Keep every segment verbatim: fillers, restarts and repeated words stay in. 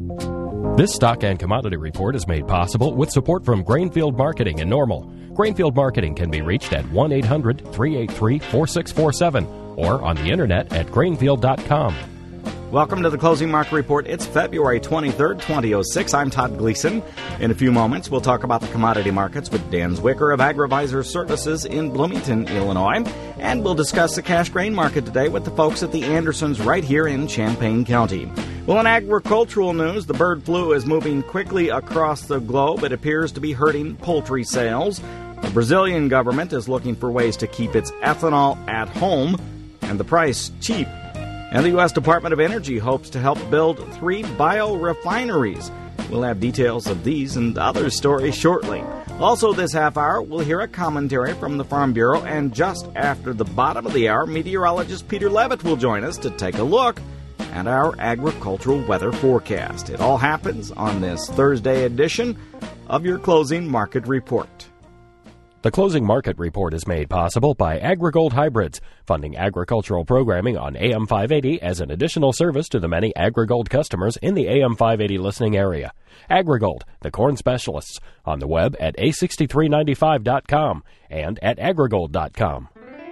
This stock and commodity report is made possible with support from Grainfield Marketing in Normal. Grainfield Marketing can be reached at one eight hundred three eight three four six four seven or on the internet at grainfield dot com. Welcome to the Closing Market Report. It's February twenty-third, twenty oh six. I'm Todd Gleason. In a few moments, we'll talk about the commodity markets with Dan Zwicker of AgriVisor Services in Bloomington, Illinois. And we'll discuss the cash grain market today with the folks at the Andersons right here in Champaign County. Well, in agricultural news, the bird flu is moving quickly across the globe. It appears to be hurting poultry sales. The Brazilian government is looking for ways to keep its ethanol at home and the price cheap. And the U S Department of Energy hopes to help build three biorefineries. We'll have details of these and other stories shortly. Also this half hour, we'll hear a commentary from the Farm Bureau, and just after the bottom of the hour, meteorologist Peter Levitt will join us to take a look at our agricultural weather forecast. It all happens on this Thursday edition of your Closing Market Report. The Closing Market Report is made possible by AgriGold Hybrids, funding agricultural programming on A M five eighty as an additional service to the many AgriGold customers in the A M five eighty listening area. AgriGold, the corn specialists, on the web at A six three nine five dot com and at agrigold dot com.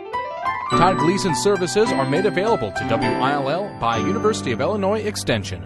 Todd Gleason services are made available to W I L L by University of Illinois Extension.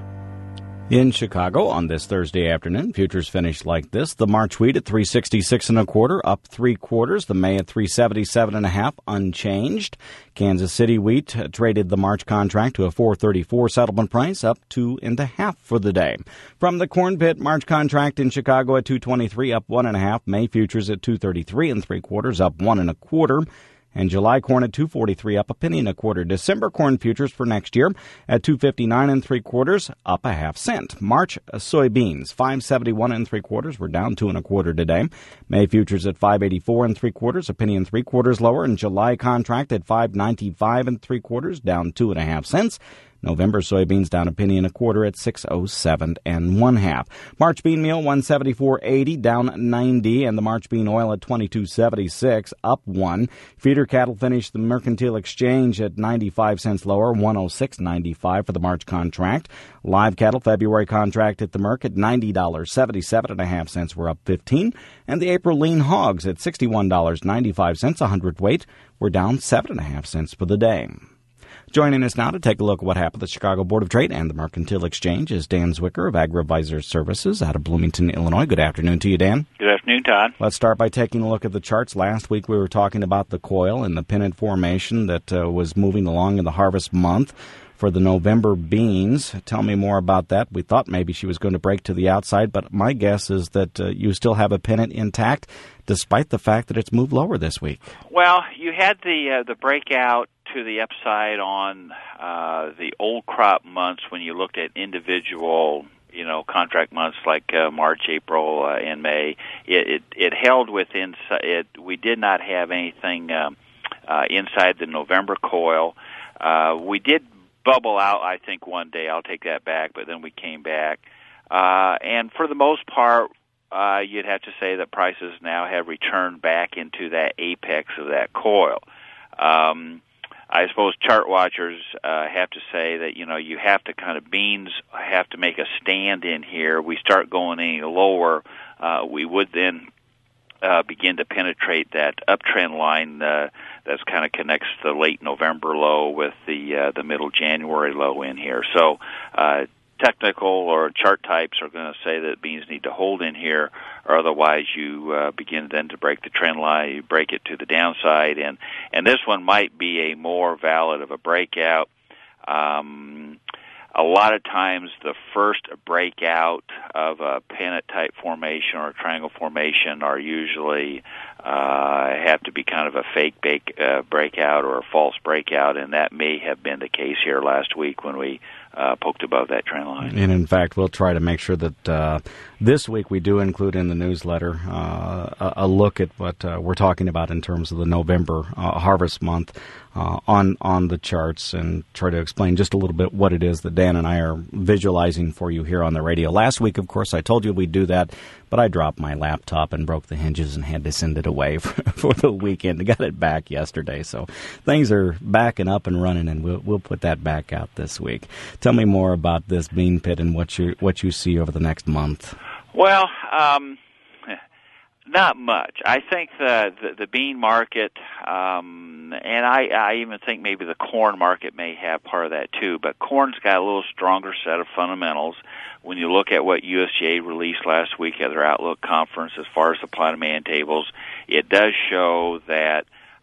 In Chicago on this Thursday afternoon, futures finished like this. The March wheat at three sixty-six and a quarter, up three quarters. The May at three seventy-seven and a half, unchanged. Kansas City wheat traded the March contract to a four thirty-four settlement price, up two and a half for the day. From the corn pit, March contract in Chicago at two twenty-three, up one and a half. May futures at two thirty-three and three quarters, up one and a quarter. And July corn at two forty-three, up a penny and a quarter. December corn futures for next year at two fifty-nine and three quarters, up a half cent. March soybeans five seventy-one and three quarters, we're down two and a quarter today. May futures at five eighty-four and three quarters, a penny and three quarters lower. And July contract at five ninety-five and three quarters, down two and a half cents. November soybeans down a penny and a quarter at six oh seven and one half. March bean meal one seventy-four eighty, down ninety, and the March bean oil at twenty-two seventy-six, up one. Feeder cattle finished the Mercantile Exchange at ninety-five cents lower, one oh six ninety-five for the March contract. Live cattle February contract at the Merc at ninety dollars, seventy-seven and a half cents, were up fifteen, and the April lean hogs at sixty-one dollars and ninety-five cents a hundredweight, were down seven and a half cents for the day. Joining us now to take a look at what happened at the Chicago Board of Trade and the Mercantile Exchange is Dan Zwicker of AgriVisor Services out of Bloomington, Illinois. Good afternoon to you, Dan. Good afternoon, Todd. Let's start by taking a look at the charts. Last week we were talking about the coil and the pennant formation that uh, was moving along in the harvest month for the November beans. Tell me more about that. We thought maybe she was going to break to the outside, but my guess is that uh, you still have a pennant intact despite the fact that it's moved lower this week. Well, you had the uh, the breakout to the upside on uh, the old crop months when you looked at individual, you know, contract months like uh, March, April, uh, and May. It, it it held within it. We did not have anything um, uh, inside the November coil. Uh, we did bubble out, I think, one day. I'll take that back, but then we came back. Uh, and for the most part, uh, you'd have to say that prices now have returned back into that apex of that coil. Um, I suppose chart watchers uh, have to say that, you know, you have to kind of, beans have to make a stand in here. We start going any lower, uh, we would then uh, begin to penetrate that uptrend line uh, that kind of connects the late November low with the uh, the middle January low in here. So uh, technical or chart types are going to say that beans need to hold in here, or otherwise you uh, begin then to break the trend line, you break it to the downside, and, and this one might be a more valid of a breakout. Um, a lot of times the first breakout of a pennant-type formation or a triangle formation are usually uh, have to be kind of a fake bake, uh, breakout or a false breakout, and that may have been the case here last week when we Uh, poked above that trend line. And in fact, we'll try to make sure that uh, this week we do include in the newsletter uh, a, a look at what uh, we're talking about in terms of the November uh, harvest month uh, on on the charts, and try to explain just a little bit what it is that Dan and I are visualizing for you here on the radio. Last week, of course, I told you we'd do that, but I dropped my laptop and broke the hinges and had to send it away for, for the weekend. I got it back yesterday, so things are backing up and running, and we'll, we'll put that back out this week. Tell me more about this bean pit and what you what you see over the next month. Well, um, not much. I think the the, the bean market, um, and I, I even think maybe the corn market may have part of that too. But corn's got a little stronger set of fundamentals. When you look at what U S D A released last week at their Outlook conference as far as supply-demand tables, it does show that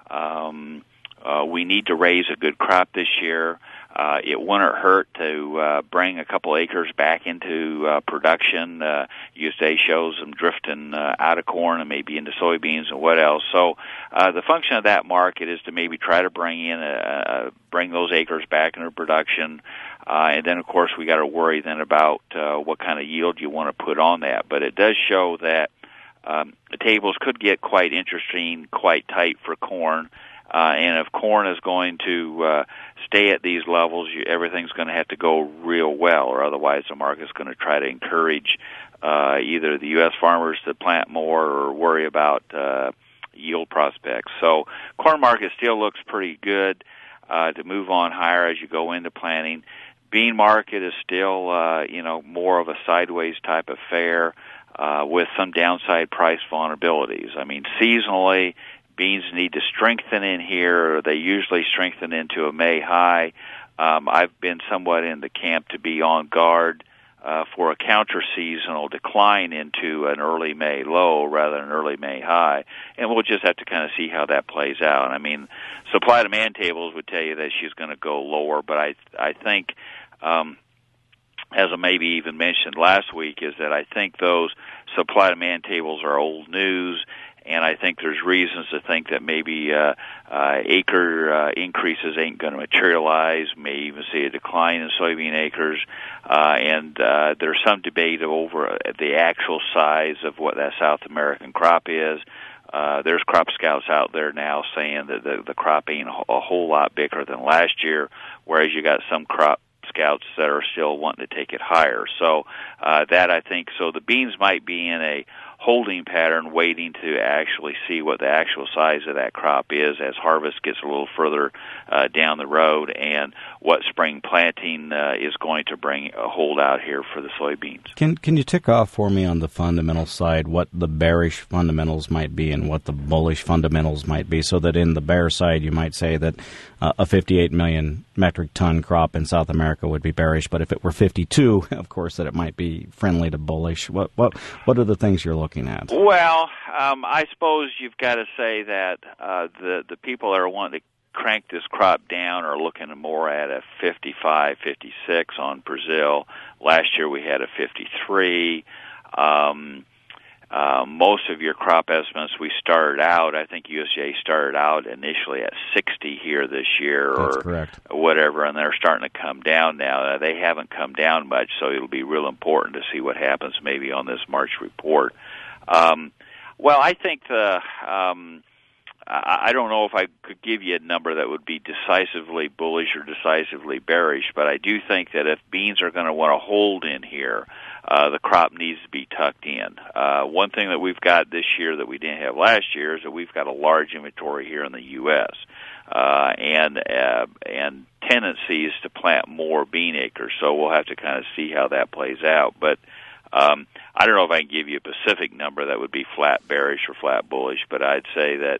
um, uh, we need to raise a good crop this year. Uh, it wouldn't hurt to uh, bring a couple acres back into uh, production. Uh, U S D A shows them drifting uh, out of corn and maybe into soybeans and what else. So uh, the function of that market is to maybe try to bring in a, a, bring those acres back into production. Uh, and then, of course, we got to worry then about uh, what kind of yield you want to put on that. But it does show that um, the tables could get quite interesting, quite tight for corn. Uh, and if corn is going to uh, stay at these levels, you, everything's going to have to go real well, or otherwise the market's going to try to encourage uh, either the U S farmers to plant more or worry about uh, yield prospects. So corn market still looks pretty good uh, to move on higher as you go into planting. Bean market is still, uh, you know, more of a sideways type of fare uh, with some downside price vulnerabilities. I mean, seasonally, beans need to strengthen in here. They usually strengthen into a May high. Um, I've been somewhat in the camp to be on guard uh, for a counter-seasonal decline into an early May low rather than an early May high. And we'll just have to kind of see how that plays out. I mean, supply-demand tables would tell you that she's going to go lower, but I, I think, um, as I maybe even mentioned last week, is that I think those supply-demand tables are old news. And I think there's reasons to think that maybe uh, uh, acre uh, increases ain't going to materialize, may even see a decline in soybean acres. Uh, and uh, there's some debate over the actual size of what that South American crop is. Uh, there's crop scouts out there now saying that the, the crop ain't a whole lot bigger than last year, whereas you got some crop scouts that are still wanting to take it higher. So uh, that I think, so the beans might be in a holding pattern, waiting to actually see what the actual size of that crop is as harvest gets a little further uh, down the road, and what spring planting uh, is going to bring a holdout here for the soybeans. Can can you tick off for me on the fundamental side what the bearish fundamentals might be and what the bullish fundamentals might be, so that in the bear side you might say that uh, a fifty-eight million metric ton crop in South America would be bearish, but if it were fifty-two, of course, that it might be friendly to bullish. What what what are the things you're looking at? Well, um, I suppose you've got to say that uh, the the people that are wanting to crank this crop down are looking more at a fifty-five, fifty-six on Brazil. Last year we had a fifty-three. Um, uh, most of your crop estimates, we started out, I think U S D A started out initially at sixty here this year, That's or correct. whatever, and they're starting to come down now. They haven't come down much, so it'll be real important to see what happens maybe on this March report. Um, well, I think the, um, I, I don't know if I could give you a number that would be decisively bullish or decisively bearish, but I do think that if beans are going to want to hold in here, uh, the crop needs to be tucked in. Uh, one thing that we've got this year that we didn't have last year is that we've got a large inventory here in the U S, uh, and, uh, and tendencies to plant more bean acres, so we'll have to kind of see how that plays out. But Um, I don't know if I can give you a specific number that would be flat bearish or flat bullish, but I'd say that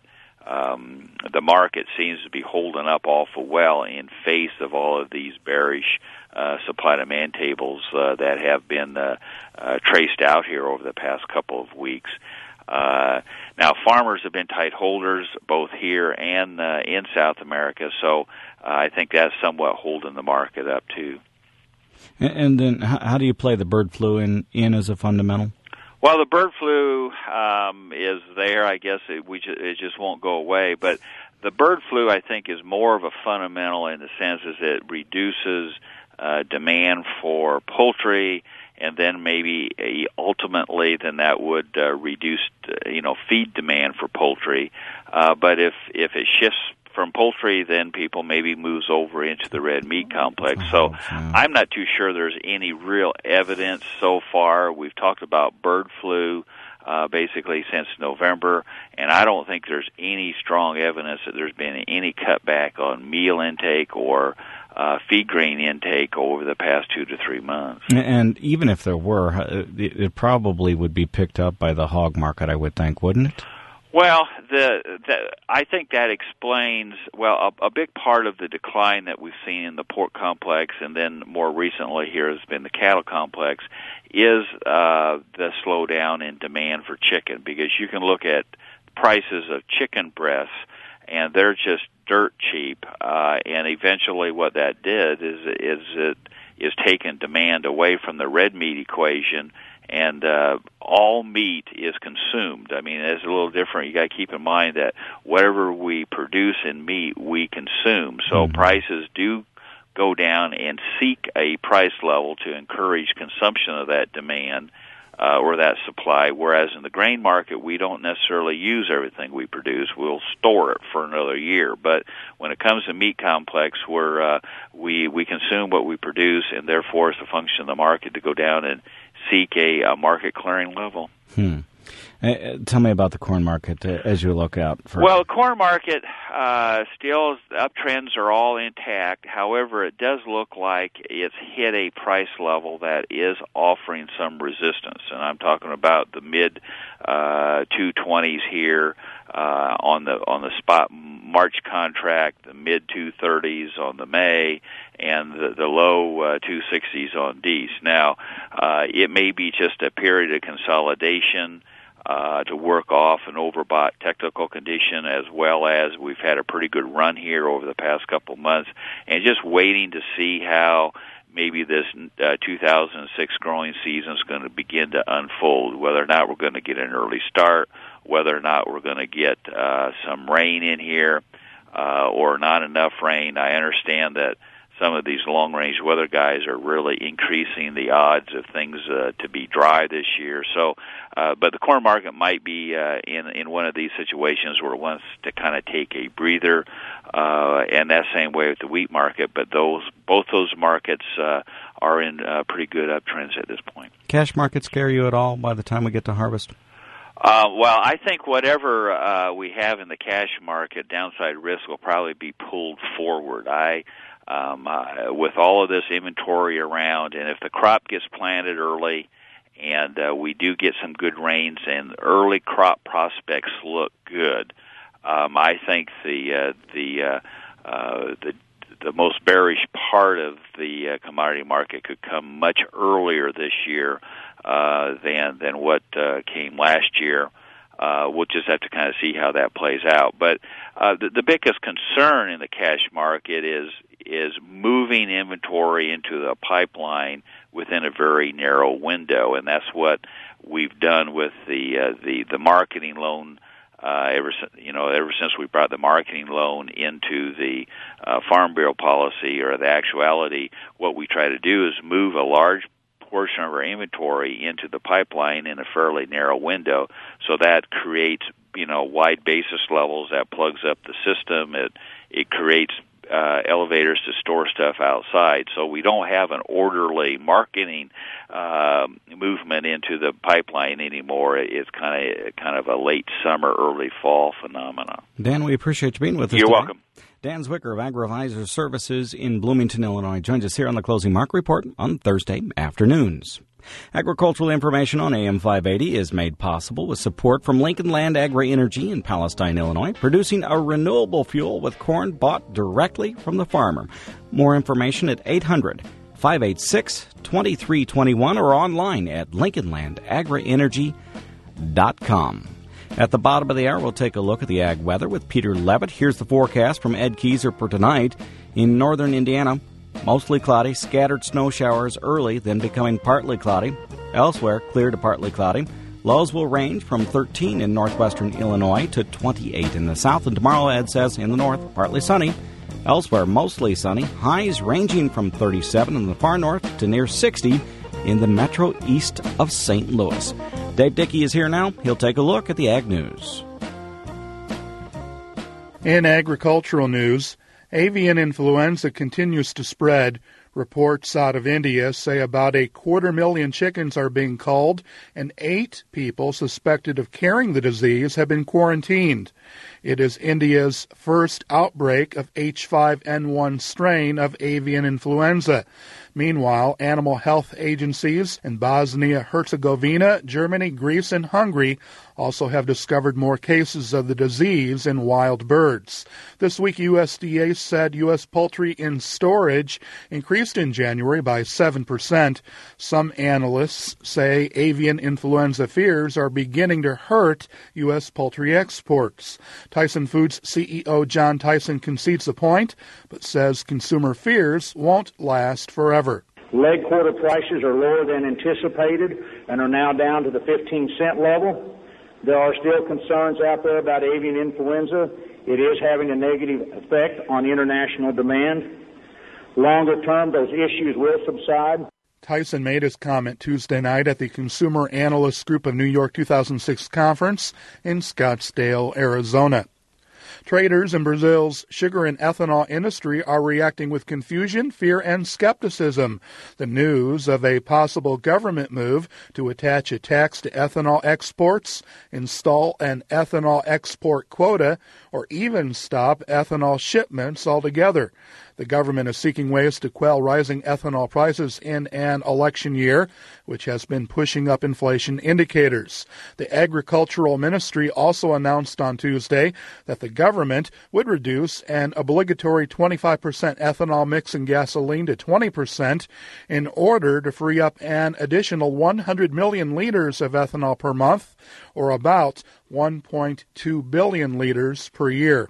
um, the market seems to be holding up awful well in face of all of these bearish uh, supply-demand tables uh, that have been uh, uh, traced out here over the past couple of weeks. Uh, now, farmers have been tight holders both here and uh, in South America, so uh, I think that's somewhat holding the market up too. And then how do you play the bird flu in, in as a fundamental? Well, the bird flu um, is there. I guess it, we ju- it just won't go away. But the bird flu, I think, is more of a fundamental in the sense as it reduces uh, demand for poultry, and then maybe uh, ultimately then that would uh, reduce, uh, you know, feed demand for poultry. Uh, but if if it shifts from poultry, then people maybe moves over into the red meat complex. So I'm not too sure there's any real evidence so far. We've talked about bird flu uh, basically since November, and I don't think there's any strong evidence that there's been any cutback on meal intake or uh, feed grain intake over the past two to three months. And even if there were, it, it probably would be picked up by the hog market, I would think, wouldn't it? Well, the, the I think that explains, well, a, a big part of the decline that we've seen in the pork complex, and then more recently here has been the cattle complex, is uh, the slowdown in demand for chicken, because you can look at prices of chicken breasts, and they're just dirt cheap, uh, and eventually what that did is, is it is taken demand away from the red meat equation, and uh, all meat is consumed. I mean, it's a little different. You got to keep in mind that whatever we produce in meat, we consume. So mm-hmm. prices do go down and seek a price level to encourage consumption of that demand uh, or that supply, whereas in the grain market, we don't necessarily use everything we produce. We'll store it for another year. But when it comes to meat complex, where uh, we, we consume what we produce, and therefore it's a function of the market to go down and seek a, a market clearing level. Hmm. Uh, tell me about the corn market uh, as you look out. For well, the corn market uh, still, the uptrends are all intact. However, it does look like it's hit a price level that is offering some resistance, and I'm talking about the mid uh, two twenties here uh, on the on the spot March contract, the mid two thirties on the May, and the, the low uh, two sixties on D E S. Now, uh, it may be just a period of consolidation uh, to work off an overbought technical condition, as well as we've had a pretty good run here over the past couple months, and just waiting to see how maybe this uh, two thousand six growing season is going to begin to unfold, whether or not we're going to get an early start, whether or not we're going to get uh, some rain in here uh, or not enough rain. I understand that some of these long-range weather guys are really increasing the odds of things uh, to be dry this year. So, uh, but the corn market might be uh, in in one of these situations where it wants to kind of take a breather, uh, and that same way with the wheat market. But those both those markets uh, are in uh, pretty good uptrends at this point. Cash market scare you at all by the time we get to harvest? Uh, well, I think whatever uh, we have in the cash market, downside risk will probably be pulled forward. I Um, uh, with all of this inventory around, and if the crop gets planted early and uh, we do get some good rains and early crop prospects look good, um, I think the uh, the, uh, uh, the the most bearish part of the uh, commodity market could come much earlier this year uh, than than what uh, came last year. Uh, we'll just have to kind of see how that plays out. But uh, the, the biggest concern in the cash market is is moving inventory into the pipeline within a very narrow window, and that's what we've done with the uh, the the marketing loan. Uh, ever you know, ever since we brought the marketing loan into the uh, Farm Bureau policy, or the actuality, what we try to do is move a large portion of our inventory into the pipeline in a fairly narrow window, so that creates, you know, wide basis levels, that plugs up the system. It it creates uh, elevators to store stuff outside, so we don't have an orderly marketing uh, movement into the pipeline anymore. It's kind of kind of a late summer, early fall phenomenon. Dan, we appreciate you being with us. You're today. welcome. Dan Zwicker of AgriVisor Services in Bloomington, Illinois, joins us here on the Closing Market Report on Thursday afternoons. Agricultural information on A M five eighty is made possible with support from Lincoln Land Agri-Energy in Palestine, Illinois, producing a renewable fuel with corn bought directly from the farmer. More information at eight hundred, five eight six, two three two one or online at lincoln land agri energy dot com. At the bottom of the hour, we'll take a look at the ag weather with Peter Levitt. Here's the forecast from Ed Keyser for tonight. In northern Indiana, mostly cloudy, scattered snow showers early, then becoming partly cloudy. Elsewhere, clear to partly cloudy. Lows will range from thirteen in northwestern Illinois to twenty-eight in the south. And tomorrow, Ed says, in the north, partly sunny. Elsewhere, mostly sunny. Highs ranging from thirty-seven in the far north to near sixty in the metro east of Saint Louis. Dave Dickey is here now. He'll take a look at the Ag News. In agricultural news, avian influenza continues to spread, Reports out of India say about a quarter million chickens are being culled, and eight people suspected of carrying the disease have been quarantined. It is India's first outbreak of H five N one strain of avian influenza. Meanwhile, animal health agencies in Bosnia-Herzegovina, Germany, Greece, and Hungary also have discovered more cases of the disease in wild birds. This week, U S D A said U S poultry in storage increased in January by seven percent. Some analysts say avian influenza fears are beginning to hurt U S poultry exports. Tyson Foods C E O John Tyson concedes the point, but says consumer fears won't last forever. Leg quarter prices are lower than anticipated and are now down to the fifteen cent level. There are still concerns out there about avian influenza. It is having a negative effect on international demand. Longer term, those issues will subside. Tyson made his comment Tuesday night at the Consumer Analysts Group of New York two thousand six conference in Scottsdale, Arizona. Traders in Brazil's sugar and ethanol industry are reacting with confusion, fear, and skepticism. The news of a possible government move to attach a tax to ethanol exports, install an ethanol export quota, or even stop ethanol shipments altogether. The government is seeking ways to quell rising ethanol prices in an election year, which has been pushing up inflation indicators. The Agricultural Ministry also announced on Tuesday that the government would reduce an obligatory twenty-five percent ethanol mix in gasoline to twenty percent in order to free up an additional one hundred million liters of ethanol per month, or about one point two billion liters per year.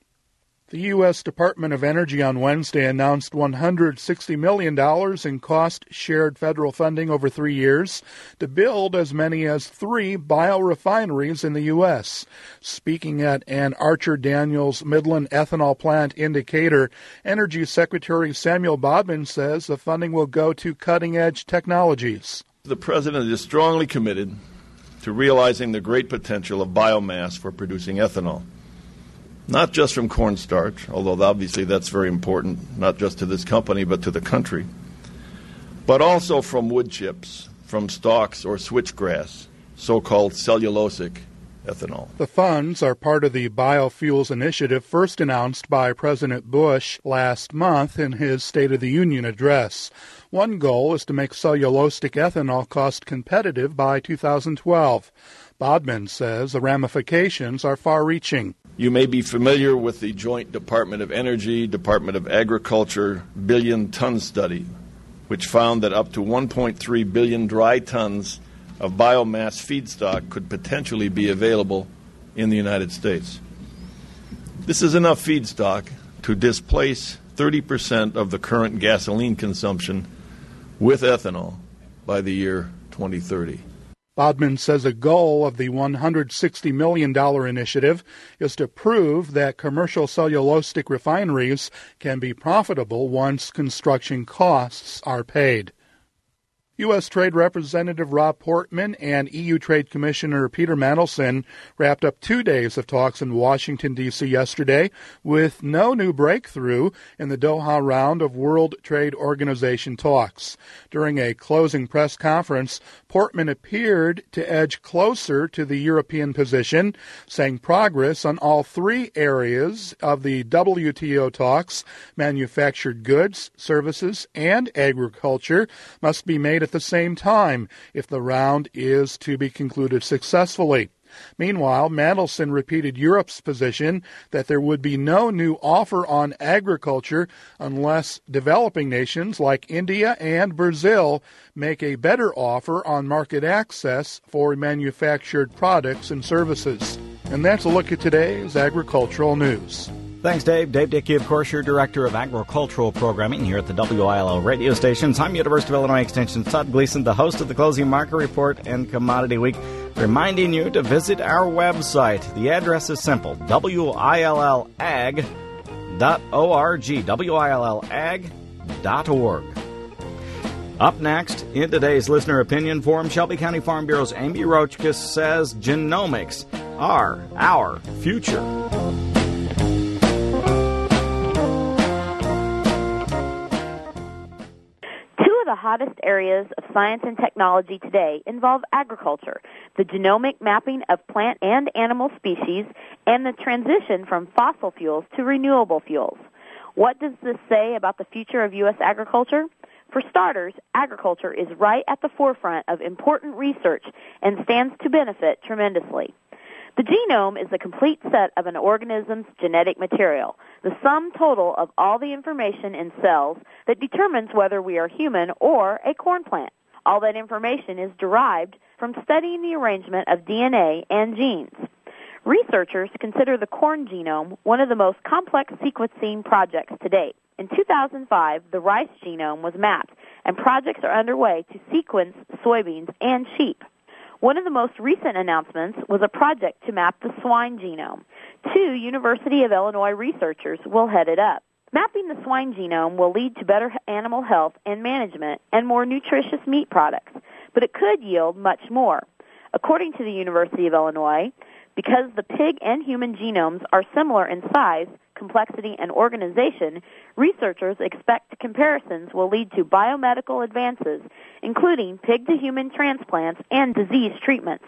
The U S Department of Energy on Wednesday announced one hundred sixty million dollars in cost-shared federal funding over three years to build as many as three biorefineries in the U S. Speaking at an Archer Daniels Midland ethanol plant in Decatur, Energy Secretary Samuel Bodman says the funding will go to cutting-edge technologies. The President is strongly committed to realizing the great potential of biomass for producing ethanol. Not just from cornstarch, although obviously that's very important, not just to this company, but to the country, but also from wood chips, from stalks or switchgrass, so-called cellulosic ethanol. The funds are part of the Biofuels Initiative first announced by President Bush last month in his State of the Union address. One goal is to make cellulosic ethanol cost competitive by two thousand twelve. Bodman says the ramifications are far-reaching. You may be familiar with the Joint Department of Energy, Department of Agriculture billion-ton study, which found that up to one point three billion dry tons of biomass feedstock could potentially be available in the United States. This is enough feedstock to displace thirty percent of the current gasoline consumption with ethanol by the year twenty thirty. Bodman says a goal of the one hundred sixty million dollars initiative is to prove that commercial cellulosic refineries can be profitable once construction costs are paid. U S. Trade Representative Rob Portman and E U Trade Commissioner Peter Mandelson wrapped up two days of talks in Washington, D C yesterday with no new breakthrough in the Doha round of World Trade Organization talks. During a closing press conference, Portman appeared to edge closer to the European position, saying progress on all three areas of the W T O talks, manufactured goods, services, and agriculture, must be made at the same time if the round is to be concluded successfully. Meanwhile, Mandelson repeated Europe's position that there would be no new offer on agriculture unless developing nations like India and Brazil make a better offer on market access for manufactured products and services. And that's a look at today's agricultural news. Thanks, Dave. Dave Dickey, of course, your Director of Agricultural Programming here at the W I L L radio stations. I'm University of Illinois Extension's Todd Gleason, the host of the Closing Market Report and Commodity Week, reminding you to visit our website. The address is simple, W I L L ag dot org, W I L L ag dot org. Up next, in today's Listener Opinion Forum, Shelby County Farm Bureau's Amy Rochkus says genomics are our future. hottest areas of science and technology today involve agriculture, the genomic mapping of plant and animal species, and the transition from fossil fuels to renewable fuels. What does this say about the future of U S agriculture? For starters, agriculture is right at the forefront of important research and stands to benefit tremendously. The genome is the complete set of an organism's genetic material, the sum total of all the information in cells that determines whether we are human or a corn plant. All that information is derived from studying the arrangement of D N A and genes. Researchers consider the corn genome one of the most complex sequencing projects to date. In two thousand five, the rice genome was mapped, and projects are underway to sequence soybeans and sheep. One of the most recent announcements was a project to map the swine genome. Two University of Illinois researchers will head it up. Mapping the swine genome will lead to better animal health and management and more nutritious meat products, but it could yield much more. According to the University of Illinois, because the pig and human genomes are similar in size, complexity, and organization, researchers expect comparisons will lead to biomedical advances, including pig-to-human transplants and disease treatments.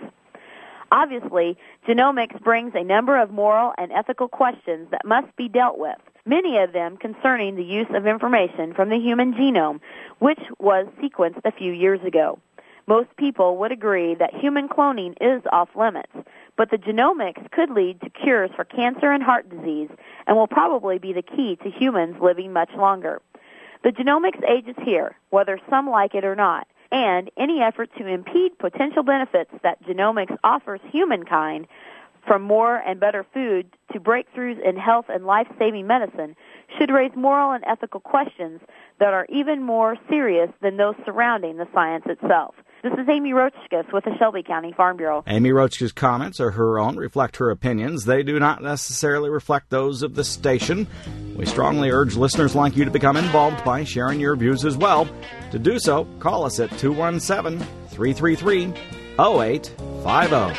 Obviously, genomics brings a number of moral and ethical questions that must be dealt with, many of them concerning the use of information from the human genome, which was sequenced a few years ago. Most people would agree that human cloning is off limits, but the genomics could lead to cures for cancer and heart disease and will probably be the key to humans living much longer. The genomics age is here, whether some like it or not, and any effort to impede potential benefits that genomics offers humankind, from more and better food to breakthroughs in health and life-saving medicine, should raise moral and ethical questions that are even more serious than those surrounding the science itself. This is Amy Roachkis with the Shelby County Farm Bureau. Amy Roachkis' comments are her own, reflect her opinions. They do not necessarily reflect those of the station. We strongly urge listeners like you to become involved by sharing your views as well. To do so, call us at two one seven, three three three, zero eight five zero.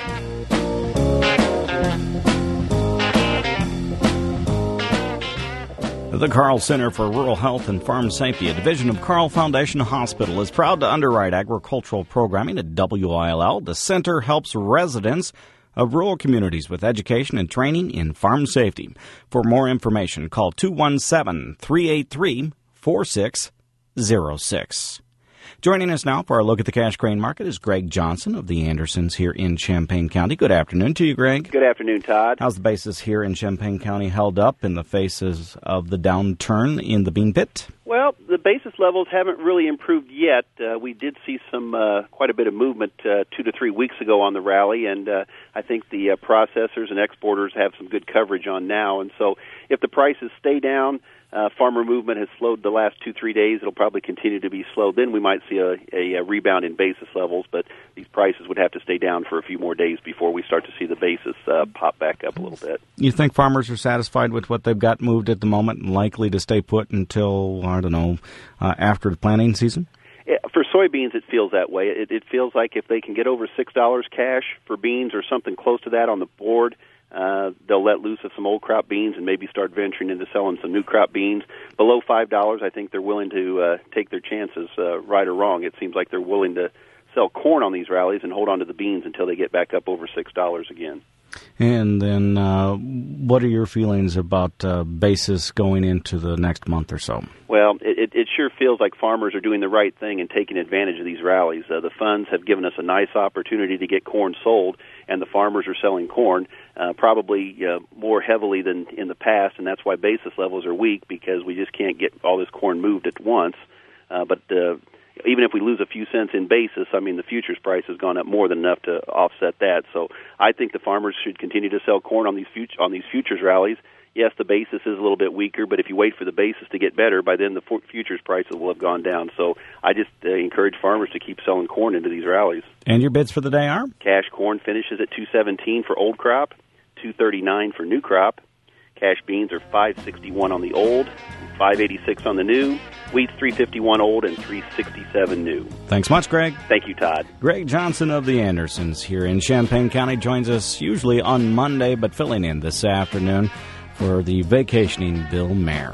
The Carl Center for Rural Health and Farm Safety, a division of Carl Foundation Hospital, is proud to underwrite agricultural programming at W I L L. The center helps residents of rural communities with education and training in farm safety. For more information, call two one seven, three eight three, four six zero six. Joining us now for our look at the cash grain market is Greg Johnson of the Andersons here in Champaign County. Good afternoon to you, Greg. Good afternoon, Todd. How's the basis here in Champaign County held up in the faces of the downturn in the bean pit? Well, the basis levels haven't really improved yet. Uh, we did see some uh, quite a bit of movement uh, two to three weeks ago on the rally, and uh, I think the uh, processors and exporters have some good coverage on now. And so if the prices stay down, Uh, farmer movement has slowed the last two, three days. It'll probably continue to be slow. Then we might see a, a, a rebound in basis levels, but these prices would have to stay down for a few more days before we start to see the basis uh, pop back up a little bit. You think farmers are satisfied with what they've got moved at the moment and likely to stay put until, I don't know, uh, after the planting season? For soybeans, it feels that way. It, it feels like if they can get over six dollars cash for beans or something close to that on the board, Uh, they'll let loose of some old crop beans and maybe start venturing into selling some new crop beans. Below five dollars, I think they're willing to uh, take their chances, uh, right or wrong. It seems like they're willing to sell corn on these rallies and hold on to the beans until they get back up over six dollars again. And then uh, what are your feelings about uh, basis going into the next month or so? Well, it, it sure feels like farmers are doing the right thing and taking advantage of these rallies. Uh, the funds have given us a nice opportunity to get corn sold, and the farmers are selling corn uh, probably uh, more heavily than in the past, and that's why basis levels are weak, because we just can't get all this corn moved at once. Uh, but uh, even if we lose a few cents in basis, I mean, the futures price has gone up more than enough to offset that. So I think the farmers should continue to sell corn on these fut- on these futures rallies. Yes, the basis is a little bit weaker, but if you wait for the basis to get better, by then the futures prices will have gone down. So I just uh, encourage farmers to keep selling corn into these rallies. And your bids for the day are? Cash corn finishes at two seventeen for old crop, two thirty-nine for new crop. Cash beans are five sixty-one on the old, five eighty-six on the new. Wheat's three fifty-one old and three sixty-seven new. Thanks much, Greg. Thank you, Todd. Greg Johnson of the Andersons here in Champaign County joins us usually on Monday, but filling in this afternoon for the vacationing Bill Mayer.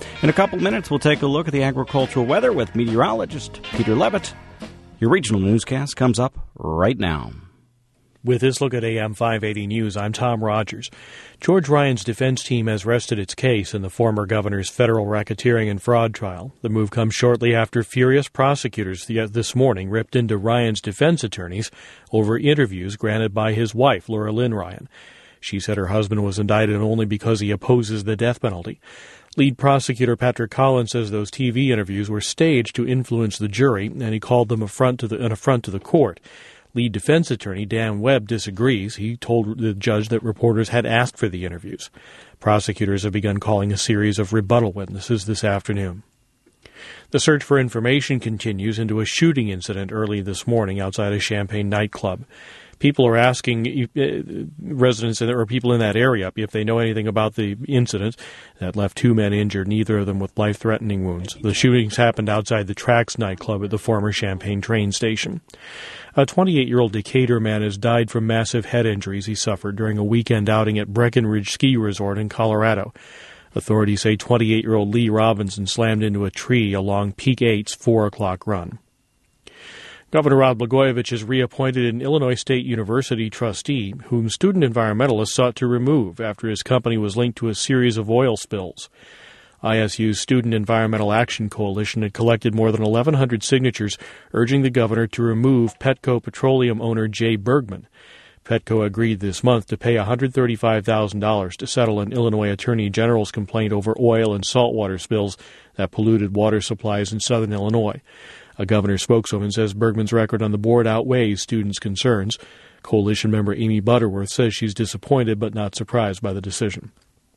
In a couple minutes, we'll take a look at the agricultural weather with meteorologist Peter Levitt. Your regional newscast comes up right now. With this look at A M five eighty News, I'm Tom Rogers. George Ryan's defense team has rested its case in the former governor's federal racketeering and fraud trial. The move comes shortly after furious prosecutors this morning ripped into Ryan's defense attorneys over interviews granted by his wife, Laura Lynn Ryan. She said her husband was indicted only because he opposes the death penalty. Lead prosecutor Patrick Collins says those T V interviews were staged to influence the jury, and he called them affront to the, an affront to the court. Lead defense attorney Dan Webb disagrees. He told the judge that reporters had asked for the interviews. Prosecutors have begun calling a series of rebuttal witnesses this afternoon. The search for information continues into a shooting incident early this morning outside a Champaign nightclub. People are asking uh, residents or people in that area if they know anything about the incident that left two men injured, neither of them with life-threatening wounds. The shootings happened outside the Tracks nightclub at the former Champaign train station. A twenty-eight-year-old Decatur man has died from massive head injuries he suffered during a weekend outing at Breckenridge Ski Resort in Colorado. Authorities say twenty-eight-year-old Lee Robinson slammed into a tree along Peak eight's four o'clock run. Governor Rod Blagojevich has reappointed an Illinois State University trustee whom student environmentalists sought to remove after his company was linked to a series of oil spills. I S U's Student Environmental Action Coalition had collected more than eleven hundred signatures urging the governor to remove Petco Petroleum owner Jay Bergman. Petco agreed this month to pay one hundred thirty-five thousand dollars to settle an Illinois Attorney General's complaint over oil and saltwater spills that polluted water supplies in southern Illinois. A governor spokeswoman says Bergman's record on the board outweighs students' concerns. Coalition member Amy Butterworth says she's disappointed but not surprised by the decision.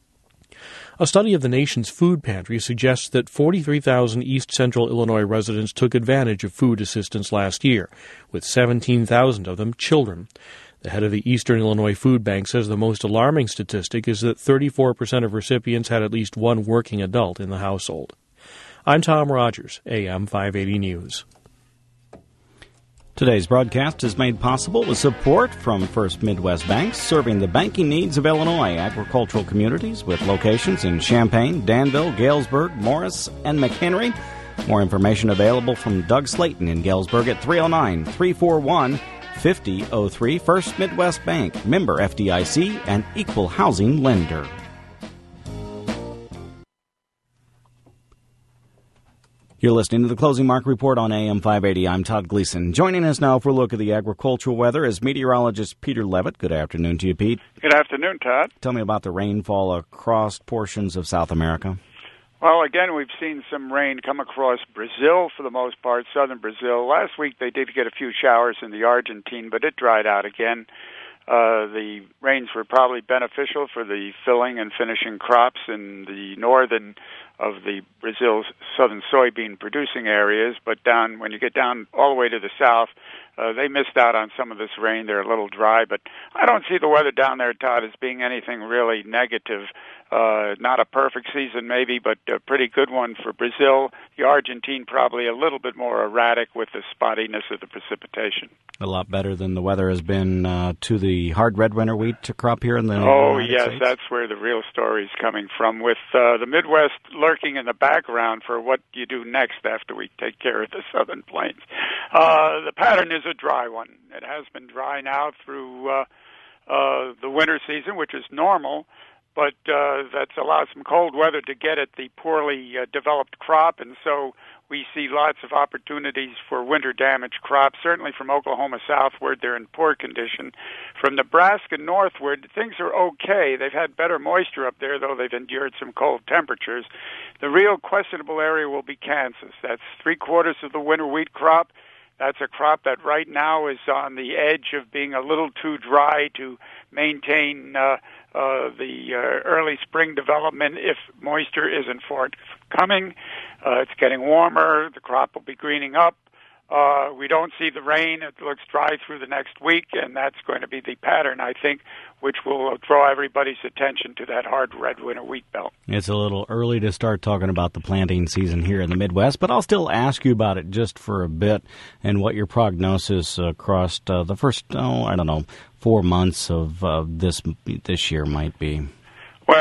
A study of the nation's food pantry suggests that forty-three thousand East Central Illinois residents took advantage of food assistance last year, with seventeen thousand of them children. The head of the Eastern Illinois Food Bank says the most alarming statistic is that thirty-four percent of recipients had at least one working adult in the household. I'm Tom Rogers, A M five eighty News. Today's broadcast is made possible with support from First Midwest Banks, serving the banking needs of Illinois agricultural communities with locations in Champaign, Danville, Galesburg, Morris, and McHenry. More information available from Doug Slayton in Galesburg at three oh nine, three four one, five oh oh three. First Midwest Bank, member F D I C, and equal housing lender. You're listening to the Closing Market Report on A M five eighty. I'm Todd Gleason. Joining us now for a look at the agricultural weather is meteorologist Peter Levitt. Good afternoon to you, Pete. Good afternoon, Todd. Tell me about the rainfall across portions of South America. Well, again, we've seen some rain come across Brazil for the most part, southern Brazil. Last week they did get a few showers in the Argentine, but it dried out again. Uh, the rains were probably beneficial for the filling and finishing crops in the northern of the Brazil's southern soybean producing areas, but down when you get down all the way to the south, uh, they missed out on some of this rain. They're a little dry, but I don't see the weather down there, Todd, as being anything really negative. Uh, not a perfect season maybe, but a pretty good one for Brazil. The Argentine probably a little bit more erratic with the spottiness of the precipitation. A lot better than the weather has been uh, to the hard red winter wheat crop here in the Oh, United yes, States. That's where the real story is coming from, with uh, the Midwest lurking in the background for what you do next after we take care of the southern plains. Uh, the pattern is a dry one. It has been dry now through uh, uh, the winter season, which is normal, but uh, that's allowed some cold weather to get at the poorly uh, developed crop, and so we see lots of opportunities for winter-damaged crops. Certainly from Oklahoma southward, they're in poor condition. From Nebraska northward, things are okay. They've had better moisture up there, though they've endured some cold temperatures. The real questionable area will be Kansas. That's three-quarters of the winter wheat crop. That's a crop that right now is on the edge of being a little too dry to maintain uh, uh, the uh, early spring development if moisture isn't forthcoming. Uh, it's getting warmer. The crop will be greening up. Uh, we don't see the rain. It looks dry through the next week, and that's going to be the pattern, I think, which will draw everybody's attention to that hard red winter wheat belt. It's a little early to start talking about the planting season here in the Midwest, but I'll still ask you about it just for a bit and what your prognosis across uh, the first, oh, I don't know, four months of uh, this this year might be. Well,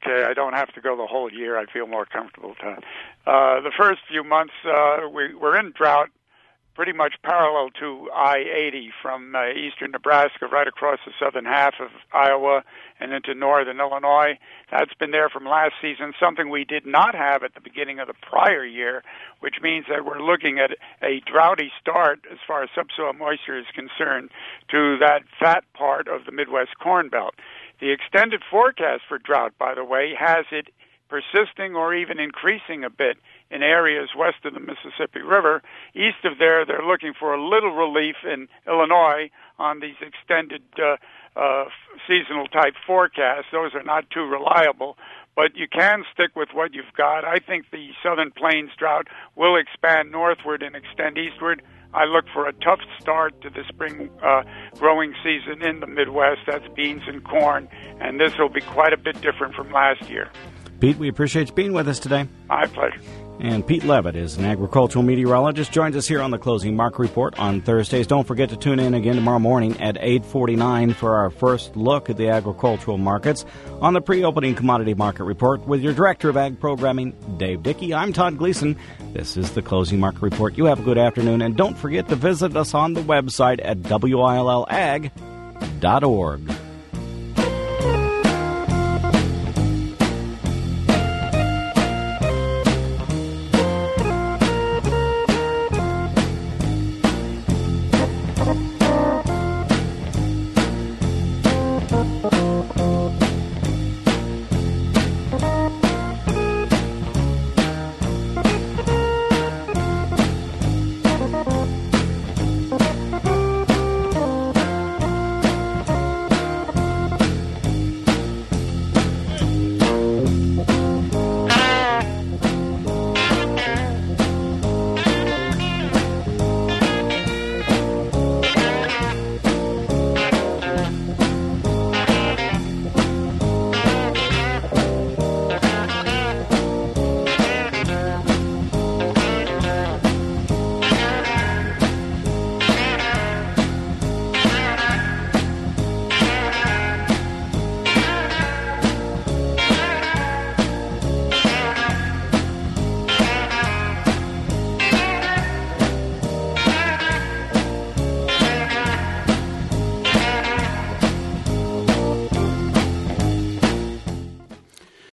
okay. I don't have to go the whole year. I feel more comfortable, Todd. Uh, the first few months, uh, we, we're in drought pretty much parallel to I eighty from uh, eastern Nebraska right across the southern half of Iowa and into northern Illinois. That's been there from last season, something we did not have at the beginning of the prior year, which means that we're looking at a droughty start as far as subsoil moisture is concerned to that fat part of the Midwest Corn Belt. The extended forecast for drought, by the way, has it persisting or even increasing a bit in areas west of the Mississippi River. East of there, they're looking for a little relief in Illinois on these extended uh, uh, seasonal-type forecasts. Those are not too reliable, but you can stick with what you've got. I think the Southern Plains drought will expand northward and extend eastward. I look for a tough start to the spring uh, growing season in the Midwest. That's beans and corn, and this will be quite a bit different from last year. Pete, we appreciate you being with us today. My pleasure. And Pete Levitt is an agricultural meteorologist, joins us here on the Closing Market Report on Thursdays. Don't forget to tune in again tomorrow morning at eight forty-nine for our first look at the agricultural markets on the pre-opening commodity market report with your Director of Ag Programming, Dave Dickey. I'm Todd Gleason. This is the Closing Market Report. You have a good afternoon, and don't forget to visit us on the website at W I L L ag dot org.